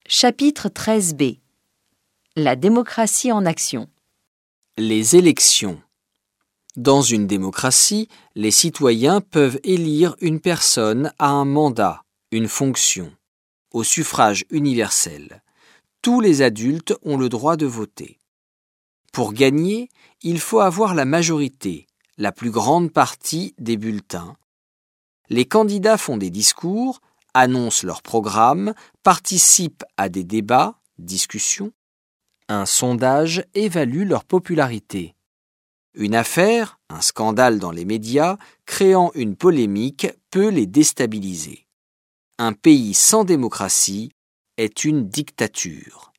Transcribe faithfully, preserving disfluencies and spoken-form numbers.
Chapitre treize B. La démocratie en action. Les élections. Dans une démocratie, les citoyens peuvent élire une personne à un mandat, une fonction, au suffrage universel. Tous les adultes ont le droit de voter. Pour gagner, il faut avoir la majorité, la plus grande partie des bulletins. Les candidats font des discours, annoncent leur programme, participent à des débats, discussions. Un sondage évalue leur popularité. Une affaire, un scandale dans les médias, créant une polémique, peut les déstabiliser. Un pays sans démocratie est une dictature.